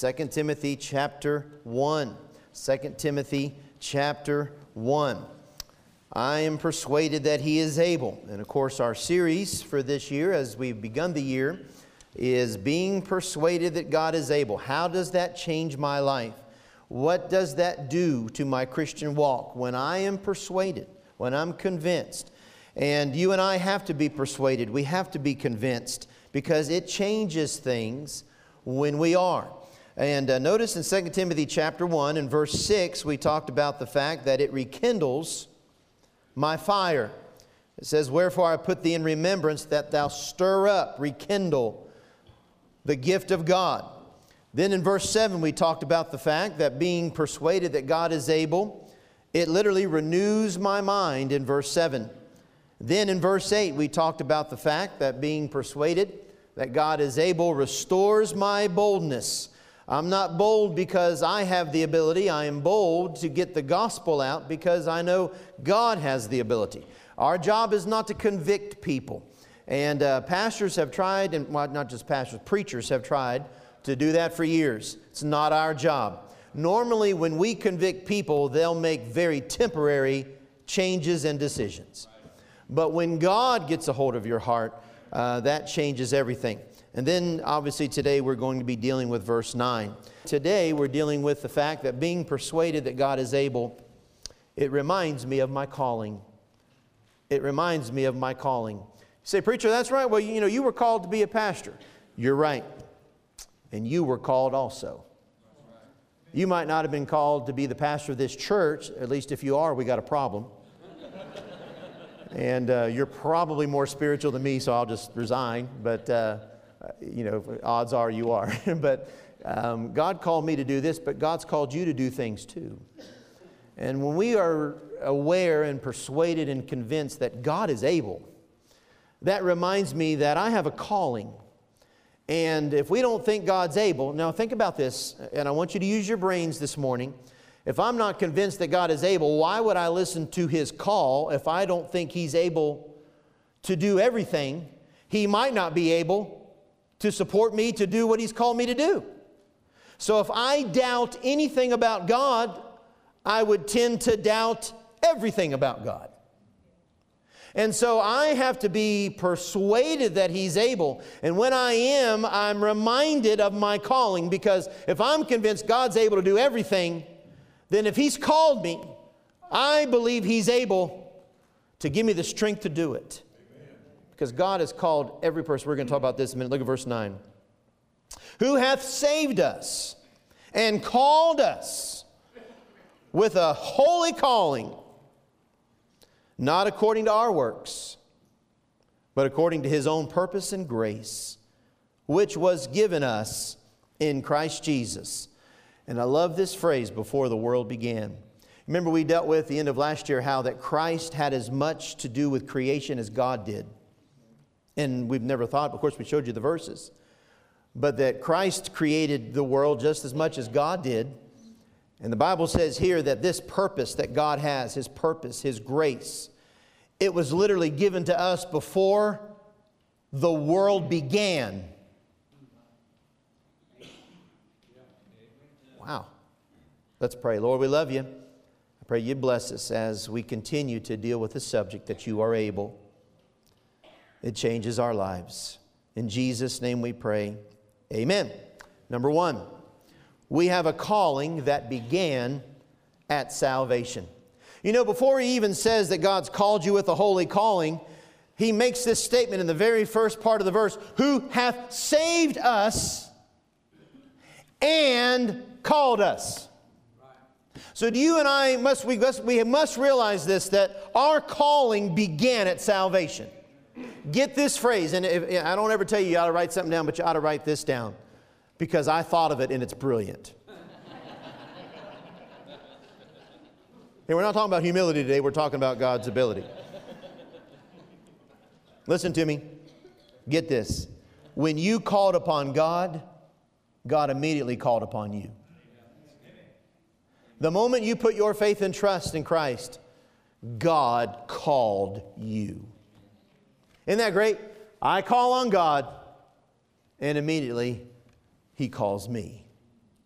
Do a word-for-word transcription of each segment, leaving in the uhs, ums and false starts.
Second Timothy chapter one. Second Timothy chapter one. I am persuaded that He is able. And of course, our series for this year, as we've begun the year, is being persuaded that God is able. How does that change my life? What does that do to my Christian walk? When I am persuaded, when I'm convinced, and you and I have to be persuaded, we have to be convinced, because it changes things when we are. And uh, notice in Second Timothy chapter one and verse six, we talked about the fact that it rekindles my fire. It says, "Wherefore I put thee in remembrance, that thou stir up," rekindle, "the gift of God." Then in verse seven, we talked about the fact that being persuaded that God is able, it literally renews my mind in verse seven. Then in verse eight, we talked about the fact that being persuaded that God is able restores my boldness. I'm not bold because I have the ability. I am bold to get the gospel out because I know God has the ability. Our job is not to convict people. And uh, pastors have tried, and well, not just pastors, preachers have tried to do that for years. It's not our job. Normally, when we convict people, they'll make very temporary changes and decisions. But when God gets a hold of your heart, uh, that changes everything. And then, obviously, today we're going to be dealing with verse nine. Today, we're dealing with the fact that being persuaded that God is able, it reminds me of my calling. It reminds me of my calling. You say, "Preacher, that's right. Well, you know, you were called to be a pastor." You're right. And you were called also. You might not have been called to be the pastor of this church. At least if you are, we got a problem. And uh, you're probably more spiritual than me, so I'll just resign. But, uh, you know, odds are you are. But um, God called me to do this, but God's called you to do things too. And when we are aware and persuaded and convinced that God is able, that reminds me that I have a calling. And if we don't think God's able, now think about this, and I want you to use your brains this morning. If I'm not convinced that God is able, why would I listen to His call if I don't think He's able to do everything? He might not be able to support me to do what He's called me to do. So if I doubt anything about God, I would tend to doubt everything about God. And so I have to be persuaded that He's able. And when I am, I'm reminded of my calling, because if I'm convinced God's able to do everything, then if He's called me, I believe He's able to give me the strength to do it. Amen. Because God has called every person. We're going to talk about this in a minute. Look at verse nine. "Who hath saved us and called us with a holy calling, not according to our works, but according to His own purpose and grace, which was given us in Christ Jesus." And I love this phrase, "before the world began." Remember, we dealt with at the end of last year how that Christ had as much to do with creation as God did. And we've never thought, of course we showed you the verses, but that Christ created the world just as much as God did. And the Bible says here that this purpose that God has, His purpose, His grace, it was literally given to us before the world began. Wow. Let's pray. Lord, we love You. I pray You bless us as we continue to deal with the subject that You are able. It changes our lives. In Jesus' name we pray. Amen. Number one, we have a calling that began at salvation. You know, before He even says that God's called you with a holy calling, He makes this statement in the very first part of the verse, "Who hath saved us and called us." So do you and I must we must we must realize this, that our calling began at salvation. Get this phrase, and if, I don't ever tell you you ought to write something down, but you ought to write this down, because I thought of it and it's brilliant. Hey, we're not talking about humility today, we're talking about God's ability. Listen to me. Get this. When you called upon God, God immediately called upon you. The moment you put your faith and trust in Christ, God called you. Isn't that great? I call on God, and immediately He calls me.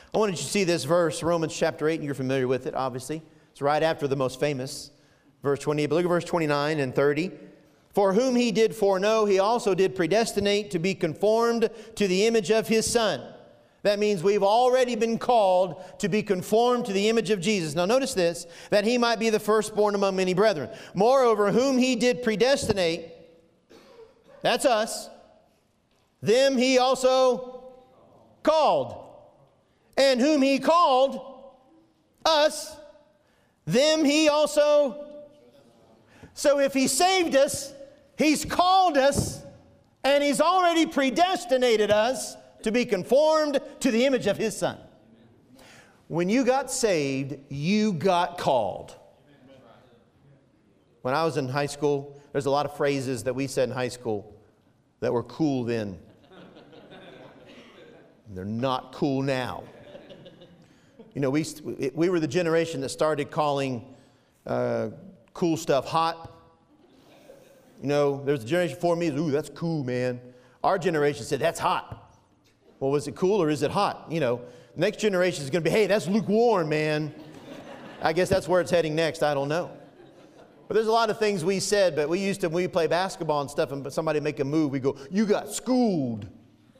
I wanted you to see this verse, Romans chapter eight, and you're familiar with it, obviously. It's right after the most famous, verse twenty-eight. But look at verse twenty-nine and thirty. For whom he did foreknow, he also did predestinate to be conformed to the image of his Son. That means we've already been called to be conformed to the image of Jesus. Now notice this, that he might be the firstborn among many brethren. Moreover, whom he did predestinate, that's us, them he also called. And whom he called, us, them he also. So if he saved us, he's called us, and he's already predestinated us to be conformed to the image of his Son. When you got saved, you got called. When I was in high school, there's a lot of phrases that we said in high school that were cool then. They're not cool now. You know, we, we were the generation that started calling uh, cool stuff hot. You know, there's a generation before me, ooh, that's cool, man. Our generation said, that's hot. Well, was it cool or is it hot? You know, the next generation is going to be, hey, that's lukewarm, man. I guess that's where it's heading next. I don't know. But there's a lot of things we said, but we used to, when we play basketball and stuff, and somebody make a move, we go, you got schooled.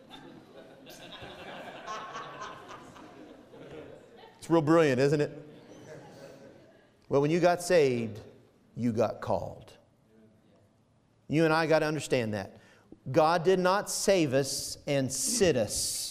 It's real brilliant, isn't it? Well, when you got saved, you got called. You and I got to understand that. God did not save us and sit us.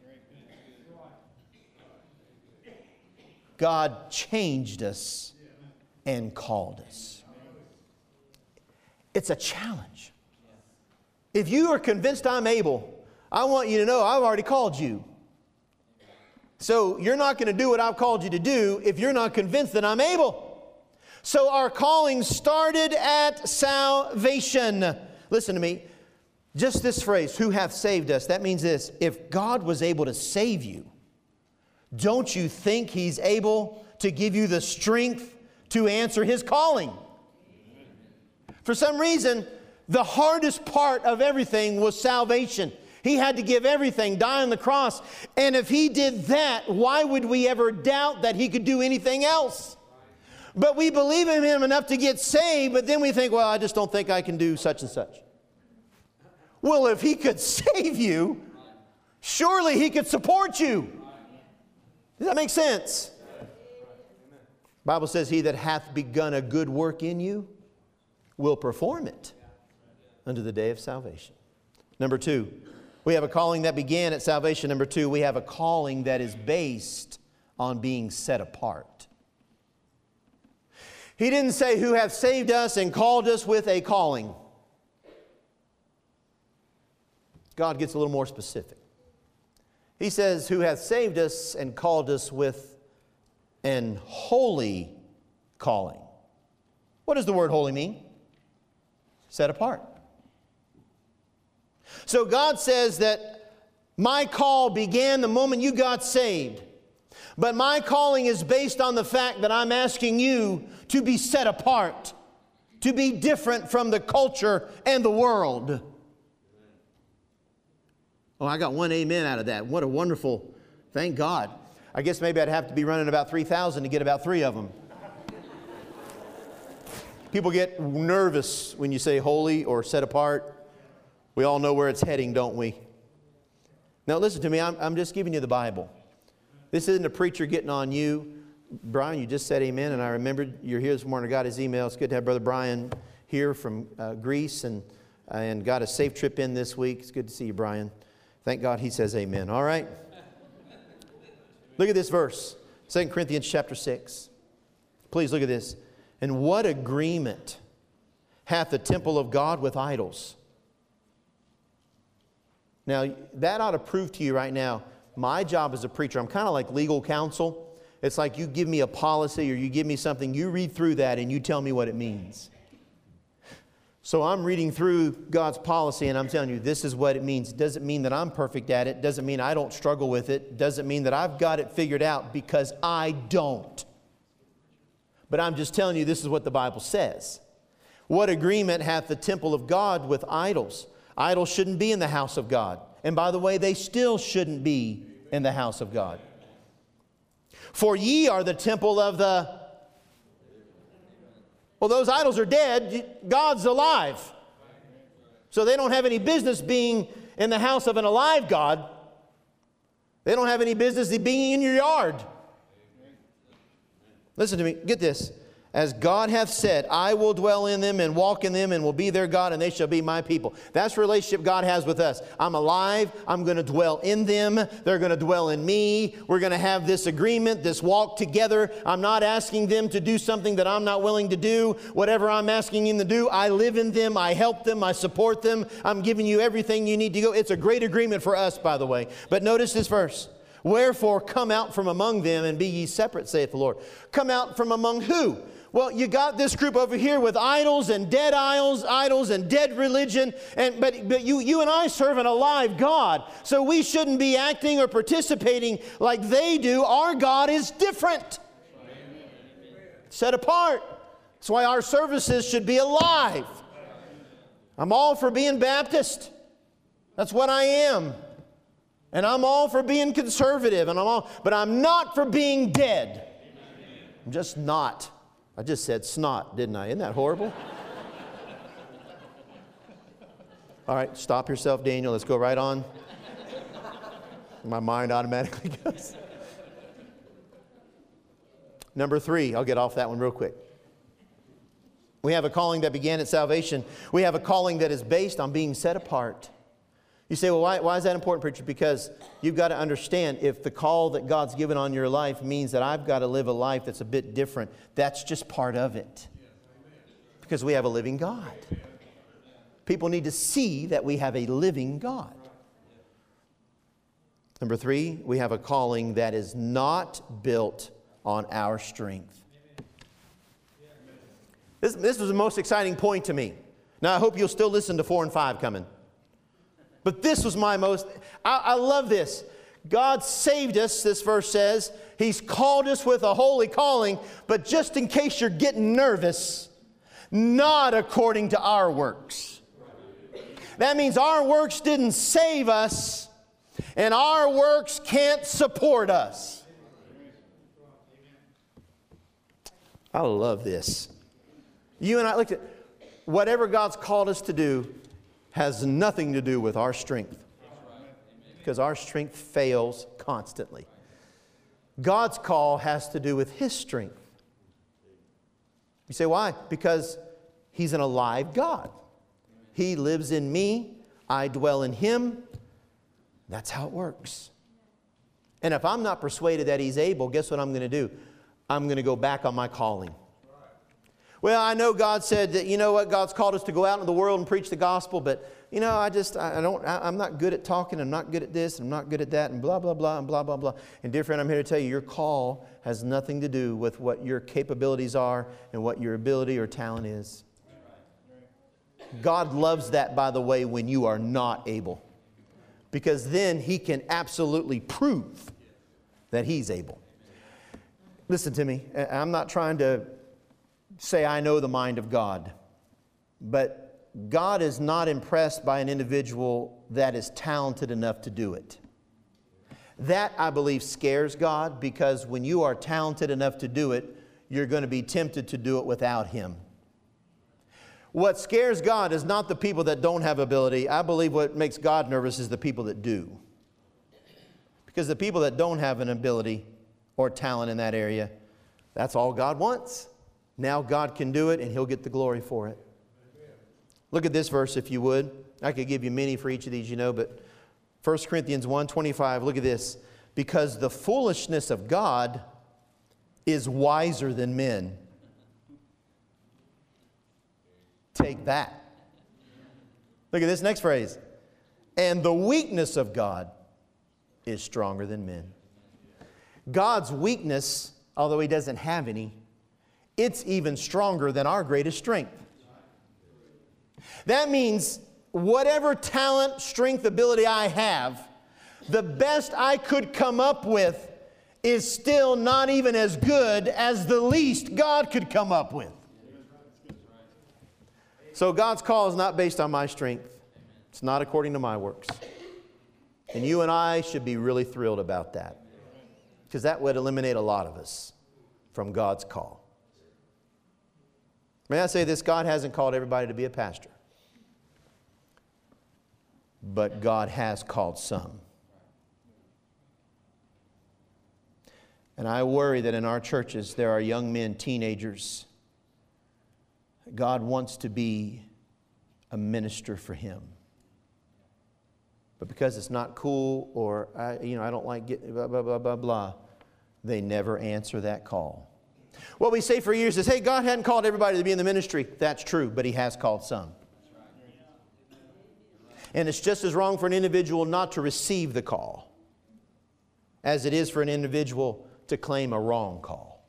God changed us and called us. It's a challenge. If you are convinced I'm able, I want you to know I've already called you. So you're not going to do what I've called you to do if you're not convinced that I'm able. So our calling started at salvation. Listen to me. Just this phrase, who hath saved us, that means this. If God was able to save you, don't you think He's able to give you the strength to answer His calling? For some reason, the hardest part of everything was salvation. He had to give everything, die on the cross. And if He did that, why would we ever doubt that He could do anything else? But we believe in Him enough to get saved, but then we think, well, I just don't think I can do such and such. Well, if He could save you, surely He could support you. Does that make sense? The Bible says, he that hath begun a good work in you will perform it unto the day of salvation. Number two, we have a calling that began at salvation. Number two, we have a calling that is based on being set apart. He didn't say who hath saved us and called us with a calling. God gets a little more specific. He says, who hath saved us and called us with an holy calling. What does the word holy mean? Set apart. So God says that my call began the moment you got saved. But my calling is based on the fact that I'm asking you to be set apart, to be different from the culture and the world. Oh, I got one amen out of that. What a wonderful, thank God. I guess maybe I'd have to be running about three thousand to get about three of them. People get nervous when you say holy or set apart. We all know where it's heading, don't we? Now listen to me, I'm, I'm just giving you the Bible. This isn't a preacher getting on you. Brian, you just said amen, and I remembered you're here this morning. I got his email. It's good to have Brother Brian here from uh, Greece, and, uh, and got a safe trip in this week. It's good to see you, Brian. Thank God he says amen. All right? Look at this verse, Second Corinthians chapter six. Please look at this. And what agreement hath the temple of God with idols? Now, that ought to prove to you right now, my job as a preacher, I'm kind of like legal counsel. It's like you give me a policy or you give me something, you read through that and you tell me what it means. So I'm reading through God's policy and I'm telling you, this is what it means. It doesn't mean that I'm perfect at it. It doesn't mean I don't struggle with it. It doesn't mean that I've got it figured out, because I don't. But I'm just telling you, this is what the Bible says. What agreement hath the temple of God with idols? Idols shouldn't be in the house of God. And by the way, they still shouldn't be in the house of God. For ye are the temple of the... Well, those idols are dead. God's alive. So they don't have any business being in the house of an alive God. They don't have any business being in your yard. Listen to me. Get this. As God hath said, I will dwell in them and walk in them and will be their God and they shall be my people. That's the relationship God has with us. I'm alive. I'm going to dwell in them. They're going to dwell in me. We're going to have this agreement, this walk together. I'm not asking them to do something that I'm not willing to do. Whatever I'm asking them to do, I live in them. I help them. I support them. I'm giving you everything you need to go. It's a great agreement for us, by the way. But notice this verse. Wherefore come out from among them and be ye separate, saith the Lord. Come out from among who? Well, you got this group over here with idols and dead idols, idols and dead religion, and but but you you and I serve an alive God, so we shouldn't be acting or participating like they do. Our God is different, Amen. Set apart. That's why our services should be alive. I'm all for being Baptist. That's what I am, and I'm all for being conservative, and I'm all, but I'm not for being dead. I'm just not. I just said snot, didn't I? Isn't that horrible? All right, stop yourself, Daniel. Let's go right on. My mind automatically goes. Number three, I'll get off that one real quick. We have a calling that began at salvation. We have a calling that is based on being set apart. You say, well, why, why is that important, preacher? Because you've got to understand, if the call that God's given on your life means that I've got to live a life that's a bit different, that's just part of it. Because we have a living God. People need to see that we have a living God. Number three, we have a calling that is not built on our strength. This, this was the most exciting point to me. Now, I hope you'll still listen to four and five coming. But this was my most, I, I love this. God saved us, this verse says. He's called us with a holy calling. But just in case you're getting nervous, not according to our works. That means our works didn't save us, and our works can't support us. I love this. You and I, look at whatever God's called us to do has nothing to do with our strength, because our strength fails constantly. God's call has to do with His strength. You say, why? Because He's an alive God. He lives in me. I dwell in Him. That's how it works. And if I'm not persuaded that He's able, guess what I'm going to do? I'm going to go back on my calling. Well, I know God said that, you know what, God's called us to go out into the world and preach the gospel, but, you know, I just, I don't, I, I'm not good at talking, I'm not good at this, I'm not good at that, and blah, blah, blah, and blah, blah, blah. And dear friend, I'm here to tell you, your call has nothing to do with what your capabilities are and what your ability or talent is. God loves that, by the way, when you are not able, because then He can absolutely prove that He's able. Listen to me, I'm not trying to say I know the mind of God, but God is not impressed by an individual that is talented enough to do it. That, I believe, scares God, because when you are talented enough to do it, you're going to be tempted to do it without Him. What scares God is not the people that don't have ability. I believe what makes God nervous is the people that do. Because the people that don't have an ability or talent in that area, that's all God wants. Now God can do it, and He'll get the glory for it. Amen. Look at this verse, if you would. I could give you many for each of these, you know, but First Corinthians one twenty-five, look at this. Because the foolishness of God is wiser than men. Take that. Look at this next phrase. And the weakness of God is stronger than men. God's weakness, although He doesn't have any, it's even stronger than our greatest strength. That means whatever talent, strength, ability I have, the best I could come up with is still not even as good as the least God could come up with. So God's call is not based on my strength. It's not according to my works. And you and I should be really thrilled about that. Because that would eliminate a lot of us from God's call. May I say this? God hasn't called everybody to be a pastor. But God has called some. And I worry that in our churches there are young men, teenagers. God wants to be a minister for Him. But because it's not cool, or I, you know, I don't like getting blah, blah, blah, blah, blah, they never answer that call. What we say for years is, hey, God hadn't called everybody to be in the ministry. That's true, but He has called some. And it's just as wrong for an individual not to receive the call as it is for an individual to claim a wrong call.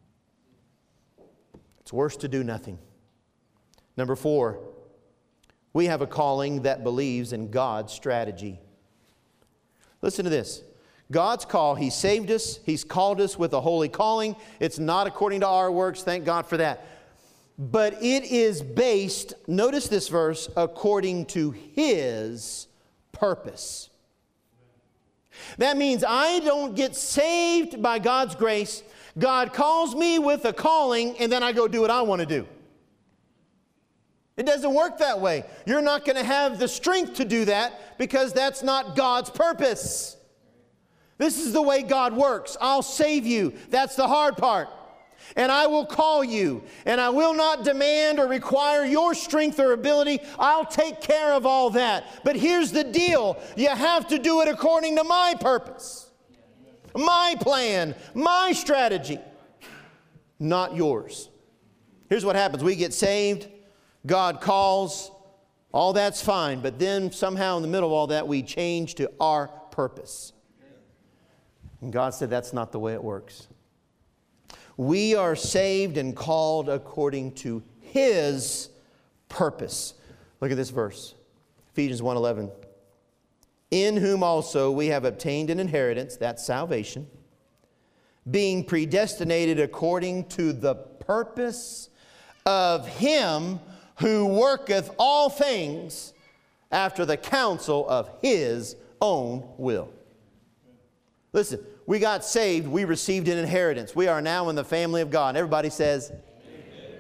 It's worse to do nothing. Number four, we have a calling that believes in God's strategy. Listen to this. God's call, He saved us. He's called us with a holy calling. It's not according to our works. Thank God for that. But it is based, notice this verse, according to His purpose. That means I don't get saved by God's grace. God calls me with a calling, and then I go do what I want to do. It doesn't work that way. You're not going to have the strength to do that because that's not God's purpose. This is the way God works. I'll save you. That's the hard part. And I will call you, and I will not demand or require your strength or ability. I'll take care of all that. But here's the deal. You have to do it according to my purpose, my plan, my strategy, not yours. Here's what happens. We get saved. God calls. All that's fine. But then somehow in the middle of all that, we change to our purpose. And God said that's not the way it works. We are saved and called according to His purpose. Look at this verse. Ephesians one eleven. In whom also we have obtained an inheritance, that's salvation, being predestinated according to the purpose of Him who worketh all things after the counsel of His own will. Listen. We got saved. We received an inheritance. We are now in the family of God. And everybody says, amen.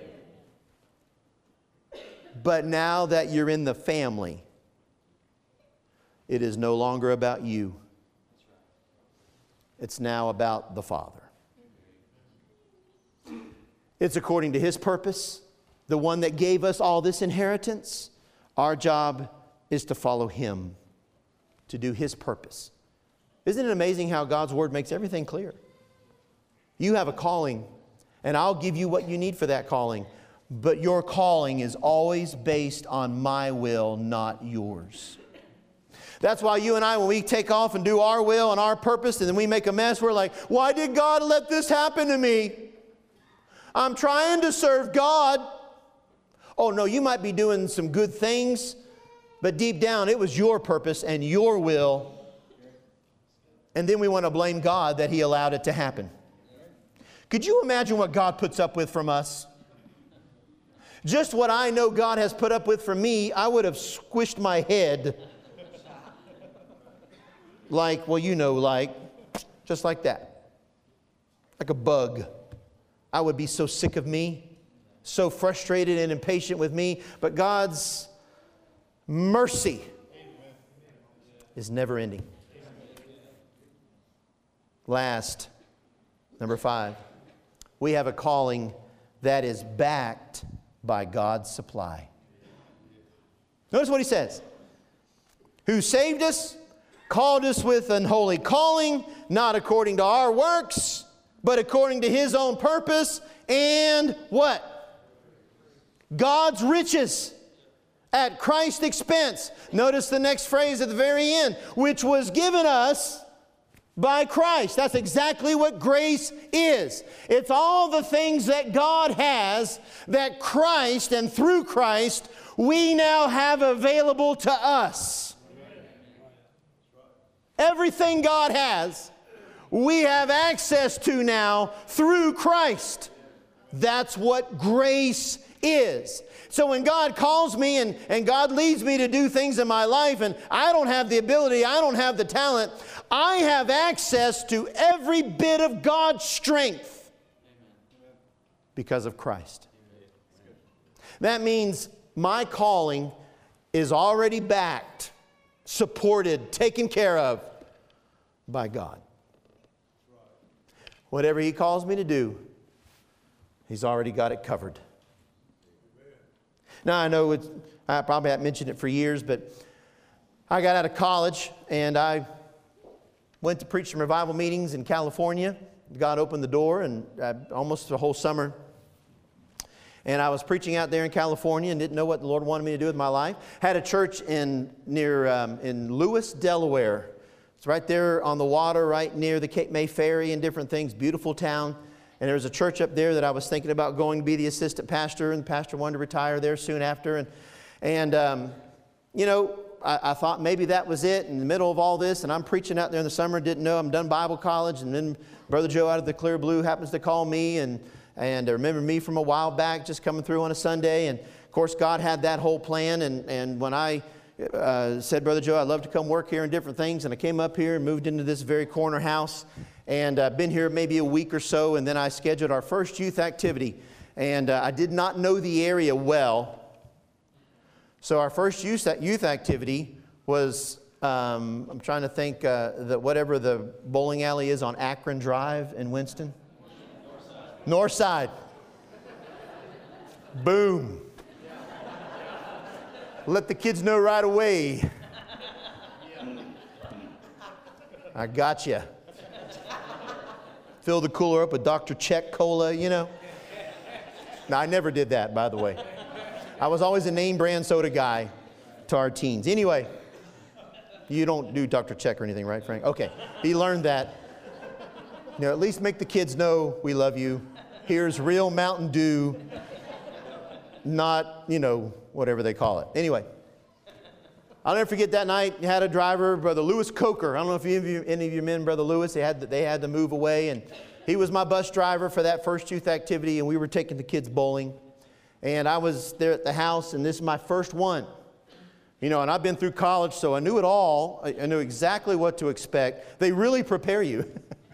But now that you're in the family, it is no longer about you. It's now about the Father. It's according to His purpose, the one that gave us all this inheritance. Our job is to follow Him, to do His purpose. Isn't it amazing how God's Word makes everything clear? You have a calling, and I'll give you what you need for that calling. But your calling is always based on my will, not yours. That's why you and I, when we take off and do our will and our purpose, and then we make a mess, we're like, why did God let this happen to me? I'm trying to serve God. Oh, no, you might be doing some good things, but deep down, it was your purpose and your will. And then we want to blame God that He allowed it to happen. Could you imagine what God puts up with from us? Just what I know God has put up with from me, I would have squished my head. Like, well, you know, like, just like that. Like a bug. I would be so sick of me, so frustrated and impatient with me. But God's mercy is never ending. Last, number five, we have a calling that is backed by God's supply. Notice what He says. Who saved us, called us with an holy calling, not according to our works, but according to His own purpose, and what? God's riches at Christ's expense. Notice the next phrase at the very end, which was given us by Christ. That's exactly what grace is. It's all the things that God has that Christ, and through Christ, we now have available to us. Everything God has, we have access to now through Christ. That's what grace is. So when God calls me and, and God leads me to do things in my life and I don't have the ability, I don't have the talent, I have access to every bit of God's strength because of Christ. That means my calling is already backed, supported, taken care of by God. Whatever He calls me to do, He's already got it covered. Now, I know it's, I probably haven't mentioned it for years, but I got out of college and I went to preach some revival meetings in California. God opened the door, and uh, almost the whole summer. And I was preaching out there in California and didn't know what the Lord wanted me to do with my life. Had a church in near um, in Lewis, Delaware. It's right there on the water, right near the Cape May Ferry and different things. Beautiful town. And there was a church up there that I was thinking about going to be the assistant pastor, and the pastor wanted to retire there soon after. And, and um, you know, I, I thought maybe that was it in the middle of all this. And I'm preaching out there in the summer, didn't know I'm done Bible college. And then Brother Joe out of the Clear Blue happens to call me and And remember me from a while back, just coming through on a Sunday. And of course, God had that whole plan. And, and when I uh, said, Brother Joe, I'd love to come work here and different things. And I came up here and moved into this very corner house. And I've uh, been here maybe a week or so. And then I scheduled our first youth activity. And uh, I did not know the area well. So our first youth, youth activity was, um, I'm trying to think, uh, that whatever the bowling alley is on Akron Drive in Winston. North side. Boom. Let the kids know right away. I got you. Fill the cooler up with Doctor Czech Cola, you know. No, I never did that, by the way. I was always a name brand soda guy to our teens. Anyway, you don't do Doctor Czech or anything, right, Frank? Okay. He learned that. You know, at least make the kids know we love you. Here's real Mountain Dew, not, you know, whatever they call it. Anyway, I'll never forget that night. You had a driver, Brother Lewis Coker. I don't know if any of you, any of you men, Brother Lewis, they had, to, they had to move away. And he was my bus driver for that first youth activity, and we were taking the kids bowling. And I was there at the house, and this is my first one. You know, and I've been through college, so I knew it all. I, I knew exactly what to expect. They really prepare you.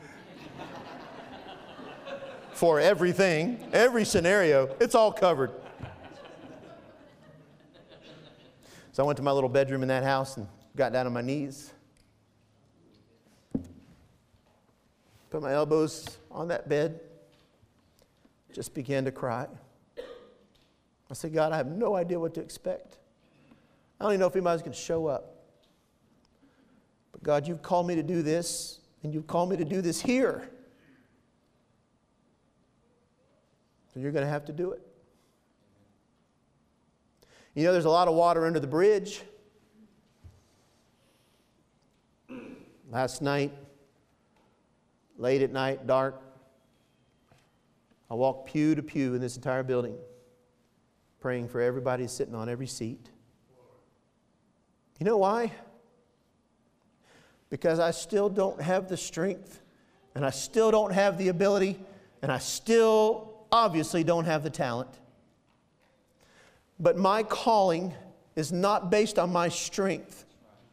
For everything, every scenario, it's all covered. So I went to my little bedroom in that house and got down on my knees. Put my elbows on that bed. Just began to cry. I said, God, I have no idea what to expect. I don't even know if anybody's going to show up. But God, you've called me to do this, and you've called me to do this here. So you're going to have to do it. You know, there's a lot of water under the bridge. Last night, late at night, dark, I walked pew to pew in this entire building, praying for everybody sitting on every seat. You know why? Because I still don't have the strength, and I still don't have the ability, and I still obviously don't have the talent. But my calling is not based on my strength.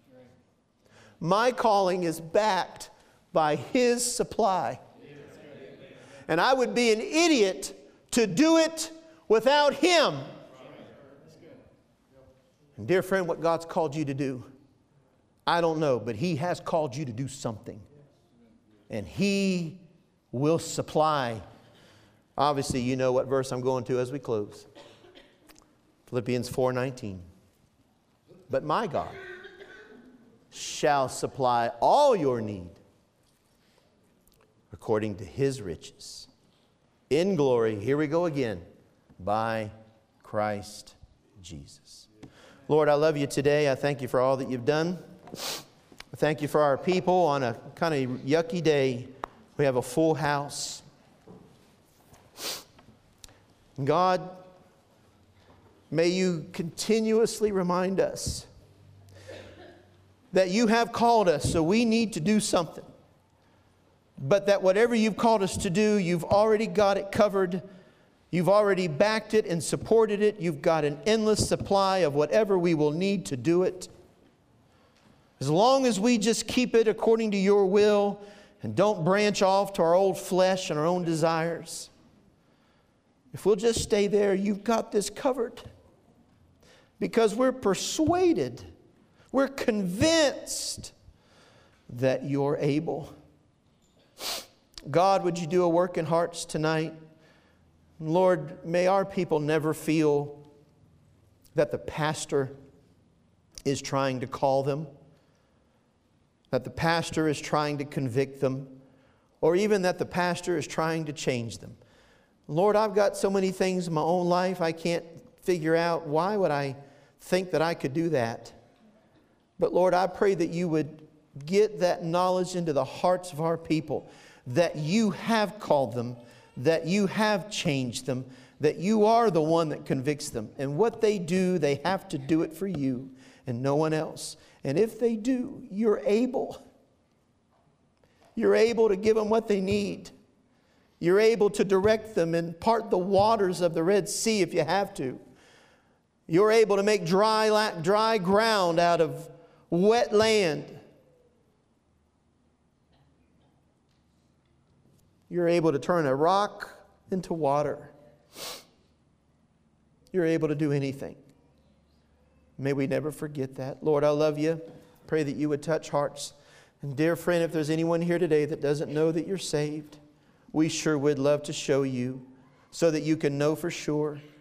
My calling is backed by His supply. And I would be an idiot to do it without Him. And dear friend, what God's called you to do, I don't know, but He has called you to do something. And He will supply. Obviously, you know what verse I'm going to as we close. Philippians four nineteen. But my God shall supply all your need according to His riches in glory, here we go again, by Christ Jesus. Lord, I love you today. I thank you for all that you've done. I thank you for our people on a kind of yucky day. We have a full house. God, may you continuously remind us that you have called us, so we need to do something. But that whatever you've called us to do, you've already got it covered. You've already backed it and supported it. You've got an endless supply of whatever we will need to do it. As long as we just keep it according to your will and don't branch off to our old flesh and our own desires, if we'll just stay there, you've got this covered. Because we're persuaded, we're convinced that you're able. God, would you do a work in hearts tonight? Lord, may our people never feel that the pastor is trying to call them, that the pastor is trying to convict them, or even that the pastor is trying to change them. Lord, I've got so many things in my own life I can't figure out. Why would I think that I could do that? But Lord, I pray that you would get that knowledge into the hearts of our people, that you have called them, that you have changed them, that you are the one that convicts them. And what they do, they have to do it for you and no one else. And if they do, you're able. You're able to give them what they need. You're able to direct them and part the waters of the Red Sea if you have to. You're able to make dry, dry ground out of wet land. You're able to turn a rock into water. You're able to do anything. May we never forget that. Lord, I love you. Pray that you would touch hearts. And dear friend, if there's anyone here today that doesn't know that you're saved, we sure would love to show you so that you can know for sure.